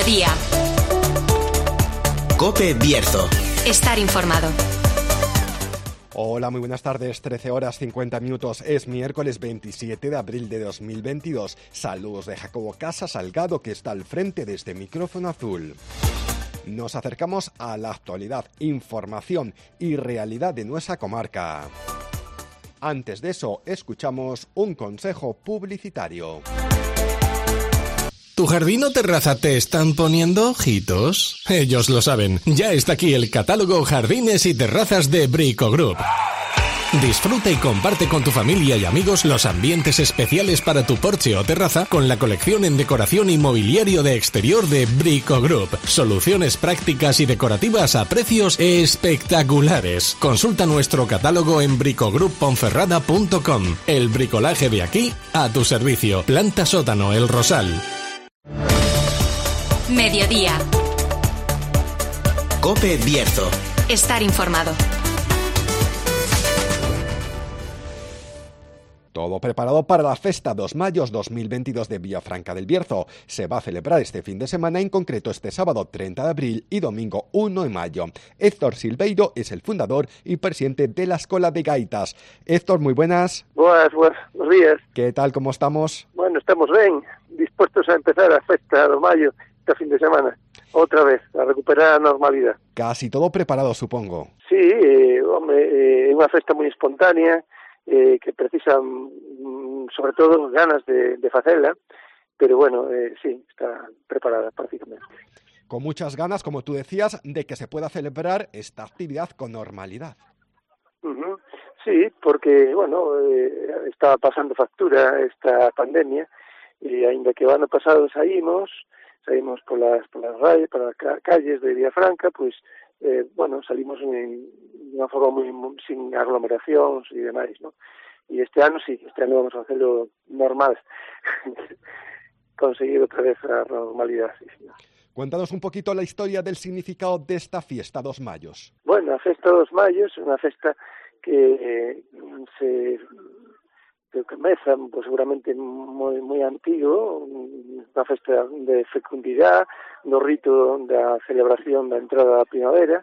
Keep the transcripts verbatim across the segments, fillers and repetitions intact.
Mediodía. COPE Bierzo. Estar informado. Hola, muy buenas tardes, trece horas cincuenta minutos, es miércoles veintisiete de abril de dos mil veintidós. Saludos de Jacobo Casa Salgado, que está al frente de este micrófono azul. Nos acercamos a la actualidad, información y realidad de nuestra comarca. Antes de eso, escuchamos un consejo publicitario. ¿Tu jardín o terraza te están poniendo ojitos? Ellos lo saben. Ya está aquí el catálogo Jardines y Terrazas de Brico Group. Disfruta y comparte con tu familia y amigos los ambientes especiales para tu porche o terraza con la colección en decoración y mobiliario de exterior de Brico Group. Soluciones prácticas y decorativas a precios espectaculares. Consulta nuestro catálogo en bricogroup ponferrada punto com. El bricolaje de aquí a tu servicio. Planta sótano El Rosal. Mediodía. COPE Bierzo. Estar informado. Todo preparado para la Festa dos Mayos dos mil veintidós de Villafranca del Bierzo. Se va a celebrar este fin de semana, en concreto este sábado treinta de abril y domingo uno de mayo. Héctor Silveiro es el fundador y presidente de la Escola de Gaitas. Héctor, muy buenas. Buenas, buenos días. ¿Qué tal, cómo estamos? Bueno, estamos bien, dispuestos a empezar a Festa do Mayo este fin de semana. Otra vez, a recuperar a normalidad. Casi todo preparado, supongo. Sí, eh, hombre, é eh, unha festa moi espontánea, eh, que precisa, mm, sobre todo, ganas de, de facela, pero bueno, eh, sí, está preparada prácticamente. Con muchas ganas, como tú decías, de que se pueda celebrar esta actividad con normalidad. Uh-huh. Sí, porque, bueno, eh, estaba pasando factura esta pandemia, e ainda que o ano pasado saímos, saímos polas, polas rayas, polas calles de Villafranca, pois, eh, bueno, salimos en unha forma moi, moi sin aglomeracións e demais, ¿no? E este ano sí, este ano vamos a hacerlo normal, conseguir otra vez a normalidad, sí, sí. Cuéntanos un poquito la historia del significado de esta fiesta dos Mayos. Bueno, a festa dos Mayos é unha festa que eh, se que comeza, pues, seguramente moi moi antigo, unha festa de fecundidade, no rito da celebración da entrada da primavera.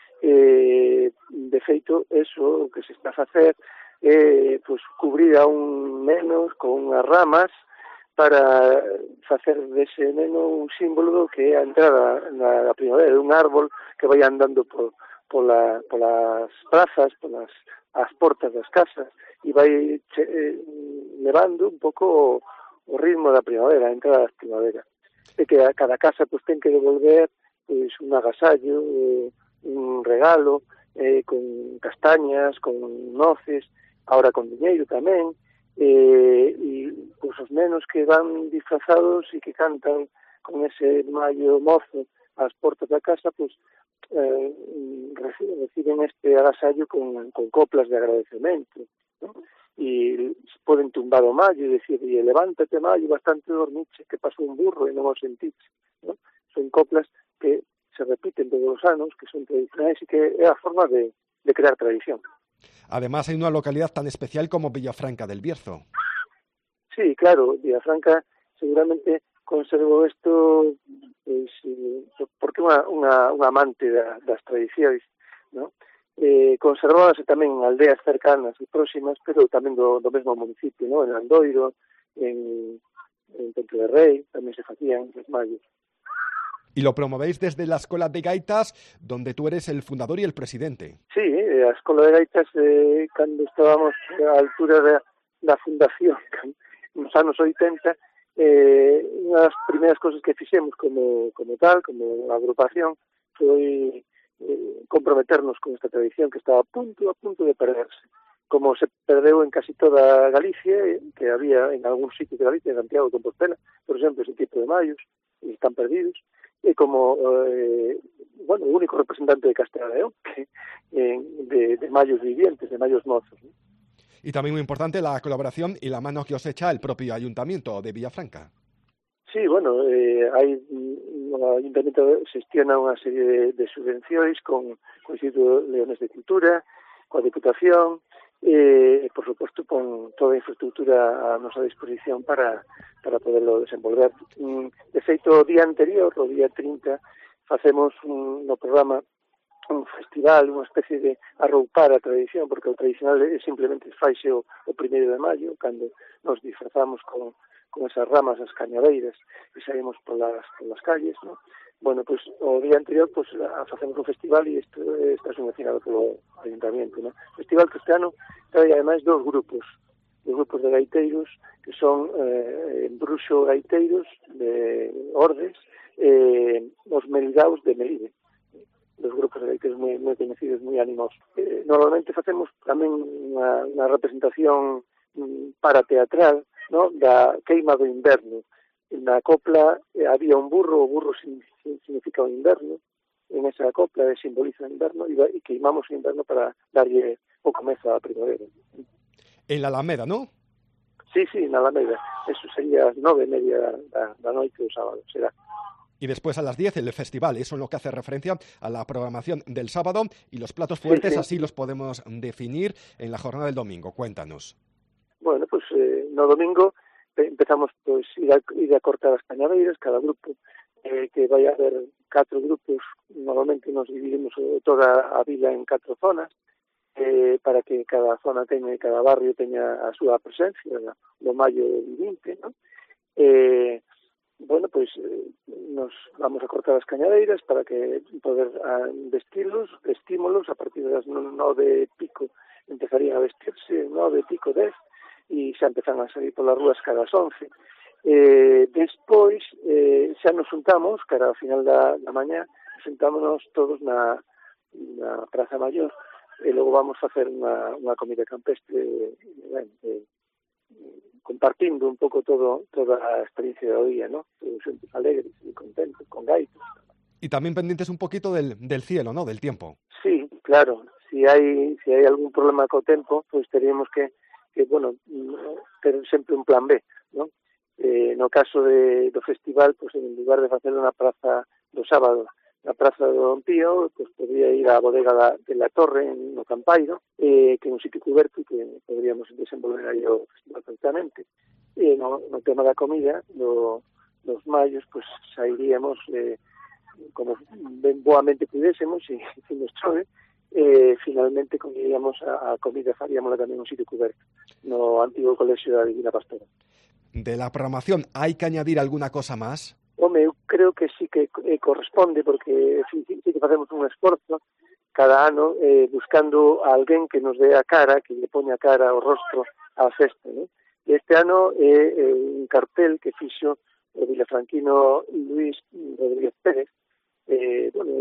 Eh, de feito, eso que se está a facer é, eh, pues, cubrir a un neno con unhas ramas para facer dese neno un símbolo que é a entrada na, na primavera, un árbol que vai andando por, pola, polas plazas, polas as portas das casas, e vai che, eh, levando un pouco o, o ritmo da primavera, a entrada da primavera. E que a cada casa pues, ten que devolver pues, un agasallo, eh, un regalo, eh, con castañas, con noces, ahora con diñeiro tamén, eh, e pues, os nenos que van disfrazados e que cantan con ese maio mozo ás portas da casa, pues, eh, reciben, reciben este agasallo con, con coplas de agradecemento, ¿no? E poden tumbar o mallo e decir, e levántate mallo, bastante dormiche, que pasou un burro e non o sentiche, ¿no? Son coplas que se repiten todos os anos, que son tradicionais e que é a forma de, de crear tradición. Además, hay una localidad tan especial como Villafranca del Bierzo. Sí, claro, Villafranca seguramente conservou isto, pues, porque unha, unha, unha amante da, das tradicións, ¿no? Eh, conservábase tamén en aldeas cercanas e próximas, pero tamén do, do mesmo municipio, ¿no? En Andoiro, en, en Ponte de Rei, tamén se facían os mayos. Y lo promovéis desde la Escola de Gaitas, donde tú eres el fundador y el presidente. Sí, a Escola de Gaitas, eh, cando estábamos á altura da, da fundación, nos anos oitenta, eh, unha das primeiras cousas que fixemos como, como tal, como agrupación, foi eh, comprometernos con esta tradición que estaba a punto, a punto de perderse. Como se perdeu en casi toda Galicia, eh, que había en algún sitio de Galicia, en Santiago de Compostela, por exemplo, ese tipo de mayos, e están perdidos, e como, eh, bueno, o único representante de Castela e León, que, eh, de, de mayos vivientes, de mayos mozos, ¿no? Y también muy importante la colaboración y la mano que os echa el propio Ayuntamiento de Villafranca. Sí, bueno, eh, hai o Ayuntamiento xestiona unha serie de, de subvencións con, con o Instituto Leones de Cultura, coa Diputación, e, por suposto, pon toda a infraestructura a nosa disposición para, para poderlo desenvolver. De feito, o día anterior, o día trinta, facemos un, no programa un festival, unha especie de arroupar a tradición, porque o tradicional é simplemente faixe o, o primeiro de maio, cando nos disfrazamos con, con esas ramas, as cañadeiras, e saímos polas, polas calles, ¿no? Bueno, pues o día anterior pues facemos un festival e isto está subvencionado polo Ayuntamiento, ¿no? Festival que este ano trae ademais dos grupos, dos grupos de gaiteiros, que son eh, Bruxo Gaiteiros de Ordes, e eh, os Melidaos de Melide. Dos grupos de gaiteiros moi, moi conhecidos, moi animosos. Eh, normalmente facemos tamén unha, unha representación mm, para teatral, ¿no? Da queima do inverno. Na copla eh, había un burro, o burro significa o inverno, en esa copla simboliza o inverno, e, e queimamos o inverno para darlle o comezo á primavera. En la Alameda, ¿no? Sí, sí, na Alameda. Eso sería as nove e media da, da noite do sábado, será. Y después a las diez el festival, eso es lo que hace referencia a la programación del sábado, y los platos fuertes, sí, sí. Así los podemos definir en la jornada del domingo. Cuéntanos. Bueno, pues eh, no domingo empezamos pues ir a, ir a cortar as cañadeiras, cada grupo, eh, que vai a haber catro grupos, normalmente nos dividimos toda a vila en catro zonas, eh, para que cada zona teña, cada barrio teña a súa presencia, no maio vinte, ¿no? Eh, Bueno, pois pues, eh, nos vamos a cortar as cañadeiras para que poder a, vestirlos, vestímolos a partir das nove e pico empezarían a vestirse, nove e pico, dez, e xa empezan a salir polas rúas cada as once. Eh, despois, eh, xa nos juntamos, cara ao final da, da mañá, sentámonos todos na, na Praza Maior, e logo vamos a facer unha, unha comida campestre, ben, eh, compartindo un pouco todo toda a experiencia do día, ¿no? Todos xuntos alegres e contentos, con gaitos. Y también pendientes un poquito del, del cielo, ¿no? Del tiempo. Sí, claro. Si hai si hai algún problema co tempo, pues teríamos que, que bueno, ter sempre un plan B, ¿no? Eh, no caso de, do festival, pues en lugar de facer unha praza do sábado, na praza do Don Pío, pues podría ir á bodega da, de la Torre, en no Campairo, eh, que é un sitio coberto que podríamos desenvolver aí o festival perfectamente. E no, no tema da comida, do, dos maios, pues sairíamos, eh, como ben boamente pudésemos, e se nos chove, eh, finalmente comeríamos a, a comida, faríamos tamén un sitio coberto, no antigo colexio da Divina Pastora. De la programación, ¿hay que añadir alguna cosa más? Home, eu creo que sí que eh, corresponde, porque sí, sí, sí que facemos un esforzo cada ano eh, buscando a alguén que nos dé a cara, que lle poña a cara ao rostro á festa, ¿no? E este ano é eh, eh, un cartel que fixo o vilafranquino Luis Rodríguez Pérez, eh, bueno,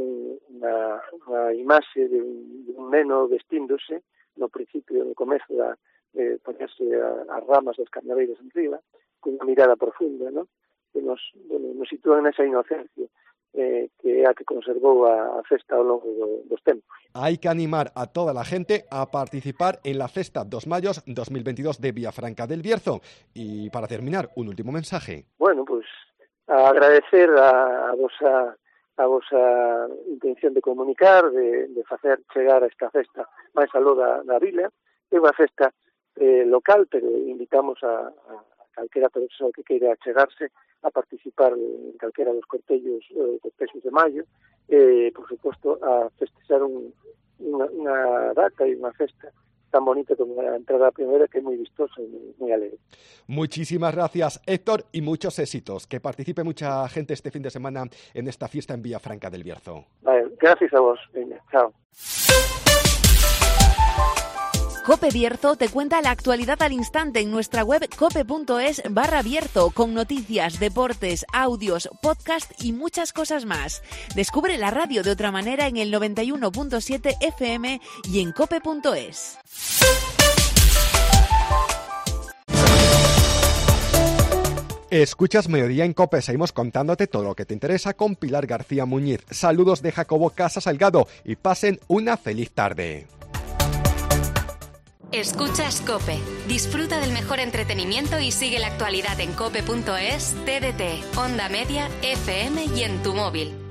unha, unha imaxe de un, de un neno vestíndose no principio, no comezo da eh, poñerse as ramas das cañadeiras en riba, con unha mirada profunda, ¿no? Que nos, bueno, nos sitúan nesa inocencia eh, que é a que conservou a, a festa ao longo do, dos tempos. Hay que animar a toda la gente a participar en la Festa dos Mayos dos mil veintidós de Villafranca del Bierzo. Y para terminar, un último mensaje. Bueno, pues a agradecer a, a vosa a vosa intención de comunicar, de, de facer chegar a esta festa máis aló da, da vila. É unha festa eh, local, pero invitamos a, a calquera persoa que queira chegarse a participar en calquera dos cortellos, eh, cortexos de maio, e, eh, por suposto, a festejar un, unha, unha data e unha festa tan bonita como a entrada a primavera, que é moi vistosa e moi alegre. Muchísimas gracias, Héctor, y muchos éxitos. Que participe mucha gente este fin de semana en esta fiesta en Villafranca del Bierzo. Vale, gracias a vos. Venga, chao. Cope Bierzo te cuenta la actualidad al instante en nuestra web cope.es barra Bierzo, con noticias, deportes, audios, podcast y muchas cosas más. Descubre la radio de otra manera en el noventa y uno punto siete F M y en cope.es. Escuchas Mediodía en COPE, seguimos contándote todo lo que te interesa con Pilar García Muñiz. Saludos de Jacobo Casa Salgado y pasen una feliz tarde. Escuchas COPE. Disfruta del mejor entretenimiento y sigue la actualidad en cope punto es, T D T, Onda Media, F M y en tu móvil.